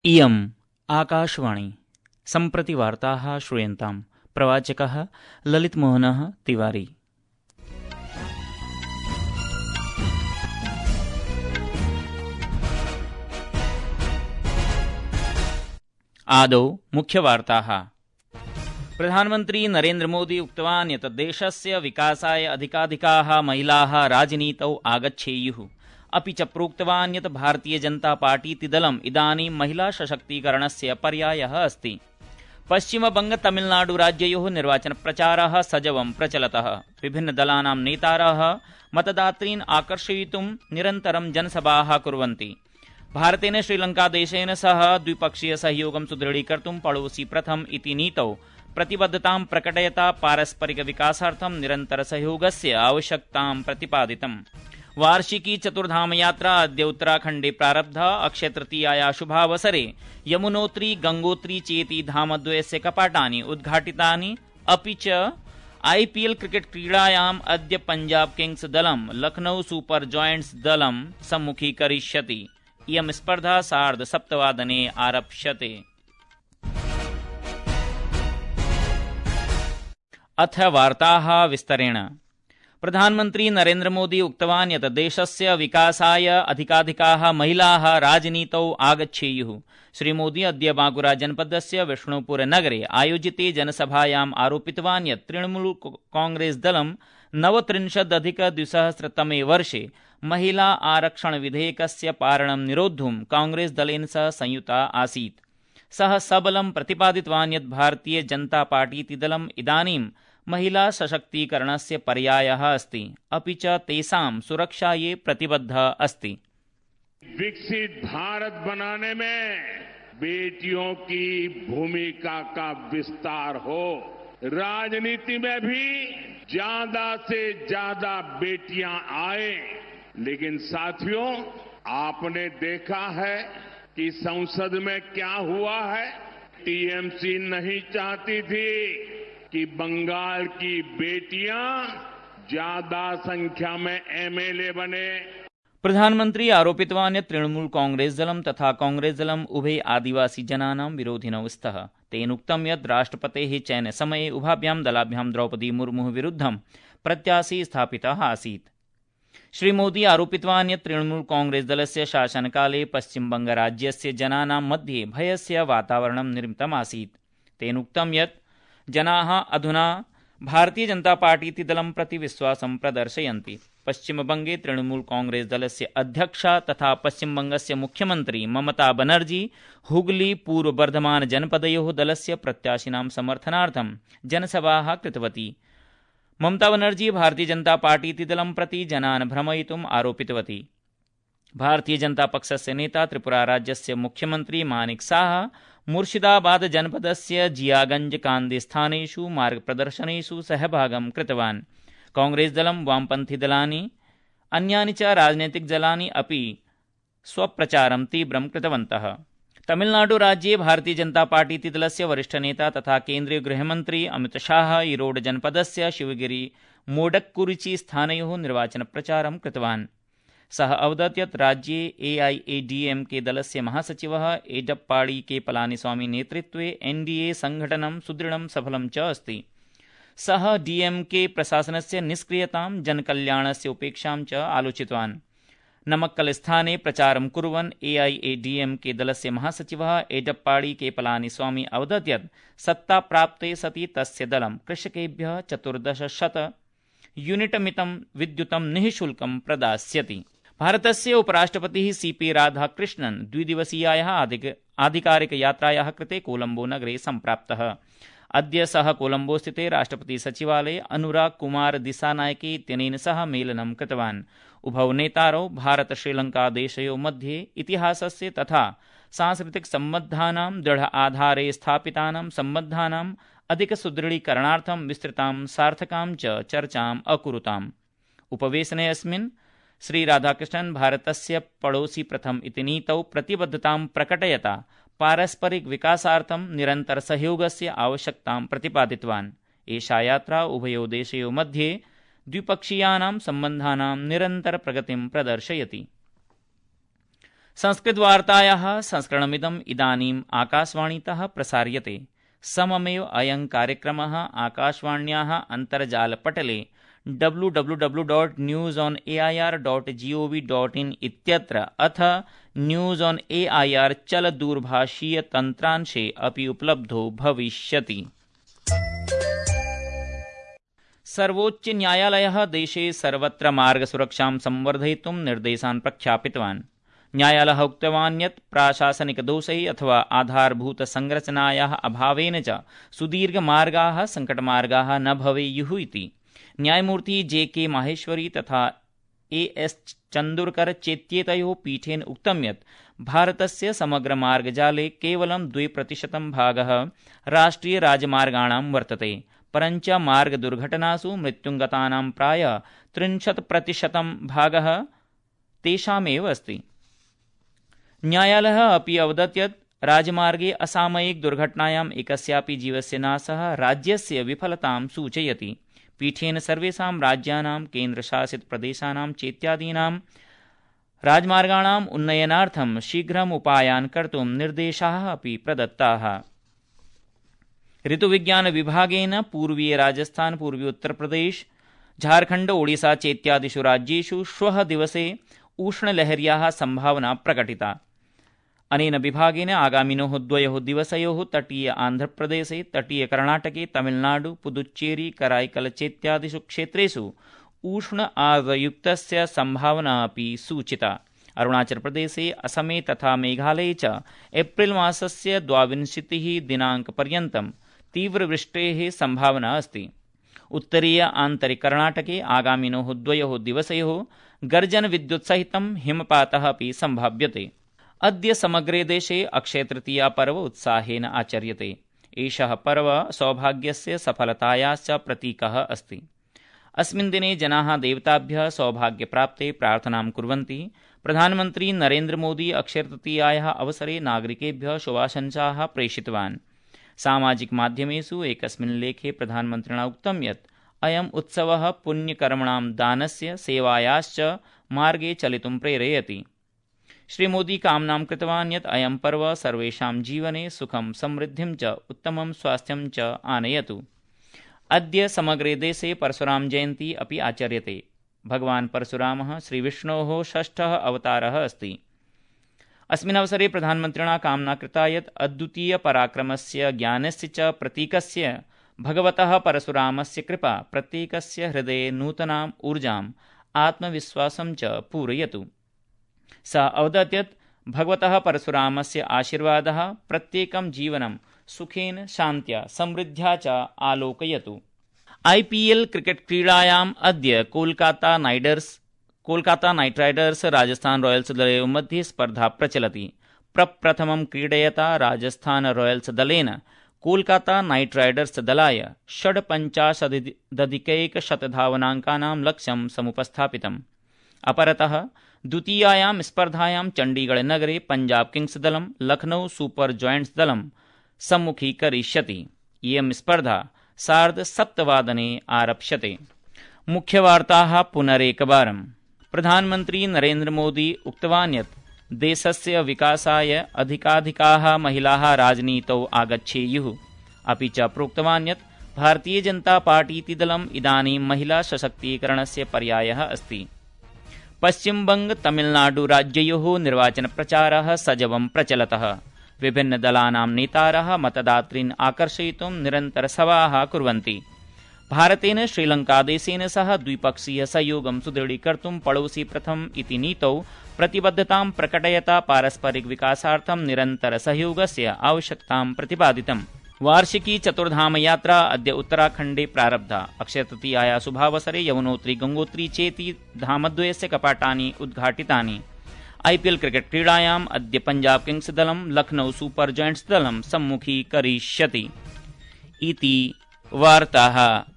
इयम् आकाशवाणी सम्प्रति वार्ताः श्रूयन्ताम्। प्रवाचकः ललितमोहनः तिवारी। आदौ मुख्यवार्ताः। प्रधानमन्त्री नरेन्द्र मोदी उक्तवान् यत् देशस्य विकासाय अधिकाधिकाः महिलाः राजनीतौ आगच्छेयुः। अपि च प्रोक्तवान् यत् भारतीय जनता पार्टीति दलम् इदानीं महिला सशक्तीकरणस्य पर्यायः अस्ति। पश्चिमबंग तमिलनाडु राज्ययोः निर्वाचनप्रचारः सजवं प्रचलतः। विभिन्नदलानां नेतारः मतदातॄन् आकर्षयितुं निरन्तरं जनसभाः कुर्वन्ति। भारतेन श्रीलङ्कादेशेन सह द्विपक्षीय सहयोगं सुदृढीकर्तुं पड़ोसी प्रथम इति नीतौ प्रतिबद्धतां प्रकटयता पारस्परिक विकासार्थं निरन्तरसहयोगस्य आवश्यकतां प्रतिपादितम्। वार्षिकी चतुर्धाम यात्रा अद्य उत्तराखण्डे प्रारब्धा। अक्षयतृतीयाया शुभावसरे यमुनोत्री गंगोत्री चेति धामद्वयस्य कपाटानि उद्घाटितानि। अपि च IPL क्रिकेट क्रीडायाम् अद्य पंजाब किंग्स दलं लखनऊ सुपर जायंट्स दलं सम्मुखीकरिष्यति। इयं स्पर्धा 7:30 आरप्स्यते। अथ वार्ताः विस्तरेण। प्रधानमन्त्री नरेन्द्र मोदी उक्तवान् यत् देशस्य विकासाय अधिकाधिकाः महिलाः राजनीतौ आगच्छेयुः। श्रीमोदी अद्य बांकुरा जनपदस्य विष्णुपुर नगरे आयोजिते जनसभायाम् आरोपितवान् यत् तृणमूल कांग्रेस दलं 39-2000 वर्षे महिला आरक्षण विधेयकस्य पारणं निरोद्धुं कांग्रेस दलेन सह संयुता आसीत्। सः सबलं प्रतिपादितवान् यत् भारतीय जनता पार्टीति दलम् इदानीं महिला सशक्तीकरणस्य पर्यायः अस्ति। अपि च तेषां सुरक्षायै प्रतिबद्धः अस्ति। विकसित भारत बनाने में बेटियों की भूमिका का विस्तार हो, राजनीति में भी ज्यादा से ज्यादा बेटियां आए। लेकिन साथियों, आपने देखा है कि संसद में क्या हुआ है। टीएमसी नहीं चाहती थी कि बंगाल की बेटियां ज्यादा संख्या में MLA बने। प्रधानमन्त्री आरोपितवान् यत् तृणमूल कांग्रेस दलं तथा कांग्रेस दलम् उभे आदिवासी जनानां विरोधिनौ स्तः। तेन उक्तं यत् राष्ट्रपतेः चयनसमये उभाभ्यां दलाभ्यां द्रौपदी मुर्मुः विरुद्धं प्रत्याशी स्थापितः आसीत्। श्रीमोदी आरोपितवान् यत् तृणमूल कांग्रेस दलस्य शासनकाले पश्चिमबंगराज्यस्य जनानां मध्ये भयस्य वातावरणं निर्मितमासीत्। तेन उक्तं यत् जनाः अधुना भारतीय जनता पार्टीति दलं प्रति विश्वासं प्रदर्शयन्ति। पश्चिमबंगे तृणमूल कांग्रेस दलस्य अध्यक्षा तथा पश्चिमबंगस्य मुख्यमन्त्री ममता बनर्जी हुगली पूर्व वर्धमान जनपदयोः दलस्य प्रत्याशिनां समर्थनार्थं जनसभाः कृतवती। ममता बनर्जी भारतीय जनता पार्टीति दलं प्रति जनान् भ्रमयितुम् आरोपितवती। भारतीय जनता पक्षस्य नेता त्रिपुरा राज्यस्य मुख्यमन्त्री मानिक साह मुर्शिदाबाद जनपदस्य जियागंज कांदे स्थानेषु मार्गप्रदर्शनेषु सहभागं कृतवान्। कांग्रेस दलं, वामपन्थी दलानि, अन्यानि च राजनैतिक दलानि अपि स्वप्रचारं तीव्रं कृतवन्तः। तमिलनाडु राज्ये भारतीय जनता पार्टीति दलस्य वरिष्ठनेता तथा केन्द्रीय गृहमन्त्री अमित शाह ईरोड जनपदस्य शिवगिरी मोडक्कुरिचि स्थानयोः निर्वाचनप्रचारं कृतवान्। सः अवदत् यत् राज्ये AIADMK दलस्य महासचिवः एडप्पाडी के पलानीस्वामी नेतृत्वे NDA संघटनं सुदृढं सफलं च अस्ति। सः DMK प्रशासनस्य निष्क्रियतां, जनकल्याणस्य उपेक्षां च आलोचितवान्। नमक्कल स्थाने प्रचारं कुर्वन् AIADMK दलस्य महासचिवः एडप्पाडी के पलानीस्वामी अवदत् यत् सत्ताप्राप्ते सति तस्य दलं कृषकेभ्यः 1400 यूनिटमितं विद्युतं निःशुल्कं प्रदास्यति। भारतस्य उपराष्ट्रपतिः CP राधाकृष्णन् द्विदिवसीयायाः आधिकारिकयात्रायाः कृते कोलम्बो नगरे सम्प्राप्तः। अद्य सः कोलम्बो स्थिते राष्ट्रपति सचिवालये अनुराग कुमार दिसानायके इत्यनेन सह मेलनं कृतवान्। उभौ नेतारौ भारत श्रीलङ्का देशयोः मध्ये इतिहासस्य तथा सांस्कृतिक सम्बन्धानां दृढ आधारे स्थापितानां सम्बन्धानां अधिकसुदृढीकरणार्थं विस्तृतां सार्थकां च चर्चाम् अकुरुताम्। उपवेशने अस्मिन् श्री राधाकृष्णन् भारतस्य पड़ोसी प्रथम इति नीतौ प्रतिबद्धतां प्रकटयता पारस्परिक विकासार्थं निरन्तरसहयोगस्य आवश्यकतां प्रतिपादितवान्। एषा यात्रा उभयोः देशयोः मध्ये द्विपक्षीयानां सम्बन्धानां निरन्तरप्रगतिं प्रदर्शयति। संस्कृतवार्तायाः संस्करणमिदम् इदानीम् आकाशवाणीतः प्रसार्यते। सममेव अयं कार्यक्रमः आकाशवाण्याः अन्तर्जालपटले www.newsonair.gov.in इत्यत्र अथ न्यूज़ ऑन एआईआर चलदूरभाषीयतन्त्रांशे अपि उपलब्धो भविष्यति। सर्वोच्च न्यायालयः देशे सर्वत्र मार्गसुरक्षां संवर्धयितुं निर्देशान् प्रख्यापितवान्। न्यायालयः उक्तवान् यत् प्राशासनिकदोषैः अथवा आधारभूतसंरचनायाः अभावेन च सुदीर्घमार्गाः सङ्कटमार्गाः न भवेयुः इति। न्यायमूर्ति जे.के. माहेश्वरी तथा ए.एस. चन्दुरकर चेत्येतयोः पीठेन उक्तं यत् भारतस्य समग्रमार्गजाले केवलं 2% भागः राष्ट्रियराजमार्गाणां वर्तते, परञ्च मार्गदुर्घटनासु मृत्युङ्गतानां प्रायः 30% भागः तेषामेव अस्ति। न्यायालयः अपि अवदत् यत् राजमार्गे असामयिकदुर्घटनायाम् एकस्यापि जीवस्य नाशः राज्यस्य विफलतां सूचयति। पीठेन सर्वेषां राज्यानां केन्द्रशासितप्रदेशानां चेत्यादीनां राजमार्गाणाम् उन्नयनार्थं शीघ्रम् उपायान् कर्तुं निर्देशाः अपि प्रदत्ताः। ऋतुविज्ञानविभागेन पूर्वीय राजस्थान, पूर्वी उत्तरप्रदेश, झारखण्ड, ओडिशा चेत्यादिषु राज्येषु श्वः दिवसे उष्णलहर्याः सम्भावना प्रकटिता। अनेन विभागेन आगामिनोः 2 दिवसयोः तटीय आन्ध्रप्रदेशे, तटीय कर्णाटके, तमिलनाडु, पुदुच्चेरी, कराईकल चेत्यादिषु क्षेत्रेषु उष्ण आर्द्रयुक्तस्य सम्भावना अपि सूचिता। अरुणाचलप्रदेशे, असमे तथा मेघालये च एप्रिल् मासस्य 22 दिनाङ्कपर्यन्तं तीव्रवृष्टेः सम्भावना अस्ति। उत्तरीय आन्तरिककर्णाटके आगामिनोः 2 दिवसयोः गर्जनविद्युत्सहितं हिमपातः अपि सम्भाव्यते। अद्य समग्रे देशे अक्षयतृतीया पर्व उत्साहेन आचर्यते। एषः पर्व सौभाग्यस्य, सफलतायाश्च प्रतीकः अस्ति। अस्मिन् दिने जनाः देवताभ्यः सौभाग्यप्राप्ते प्रार्थनां कुर्वन्ति। प्रधानमन्त्री नरेन्द्र मोदी अक्षयतृतीयायाः अवसरे नागरिकेभ्यः शुभाशंसाः प्रेषितवान्। सामाजिकमाध्यमेषु एकस्मिन् लेखे प्रधानमन्त्रिणा उक्तं यत् अयम् उत्सवः पुण्यकर्मणां दानस्य, सेवायाश्च मार्गे चलितुं प्रेरयति। श्रीमोदी कामनां कृतवान् यत् अयं पर्व सर्वेषां जीवने सुखं, समृद्धिं च उत्तमं स्वास्थ्यं च आनयतु। अद्य समग्रे देशे परशुराम जयन्ती अपि आचर्यते। भगवान् परशुरामः श्रीविष्णोः 6ठः अवतारः अस्ति। अस्मिन् अवसरे प्रधानमन्त्रिणा कामना कृता यत् अद्वितीयपराक्रमस्य, ज्ञानस्य च प्रतीकस्य भगवतः परशुरामस्य कृपा प्रत्येकस्य हृदये नूतनाम् ऊर्जाम्, आत्मविश्वासं च पूरयतु। सः अवदत् यत् भगवतः परशुरामस्य आशीर्वादः प्रत्येकं जीवनं सुखेन, शान्त्या, समृद्ध्या च आलोकयतु। IPL क्रिकेट् क्रीडायाम् अद्य कोलकाता नाइट् राइडर्स् राजस्थान रॉयल्स् दलयोः मध्ये स्पर्धा प्रचलति। प्रप्रथमं क्रीडयता राजस्थान रॉयल्स् दलेन कोलकाता नाइट् राइडर्स् दलाय 56,100 धावनाङ्कानां लक्ष्यं समुपस्थापितम्। अपरतः द्वितीयायां स्पर्धायां चण्डीगढनगरे पंजाब किंग्स् दलं लखनौ सुपर जॉयंट्स् दलं सम्मुखीकरिष्यति। इयं स्पर्धा 7:30 आरप्स्यते। मुख्यवार्ताः पुनरेकवारम्। प्रधानमन्त्री नरेन्द्र मोदी उक्तवान् यत् देशस्य विकासाय अधिकाधिकाः महिलाः राजनीतौ आगच्छेयुः। अपि च प्रोक्तवान् यत् भारतीय जनता पार्टीति दलम् इदानीं महिला सशक्तीकरणस्य पर्यायः अस्ति। पश्चिमबंग, तमिलनाडु राज्ययोः निर्वाचनप्रचारः सजवं प्रचलतः। विभिन्नदलानां नेतारः मतदातॄन् आकर्षयितुं निरन्तरसभाः कुर्वन्ति। भारतेन श्रीलङ्कादेशेन सह द्विपक्षीय सहयोगं सुदृढीकर्तुं पड़ोसी प्रथम इति नीतौ प्रतिबद्धतां प्रकटयता पारस्परिक विकासार्थं निरन्तरसहयोगस्य आवश्यकतां प्रतिपादितम्। वार्षिकी चतुर्धाम यात्रा अद्य उत्तराखण्डे प्रारब्धा। अक्षयतृतीयायाः शुभावसरे यमुनोत्री, गंगोत्री चेति धामद्वयस्य कपाटानि उद्घाटितानि। IPL क्रिकेट् क्रीडायाम् अद्य पंजाब किंग्स् दलं लखनौ सुपर जॉयंट्स् दलं सम्मुखीकरिष्यति। इति वार्ताः।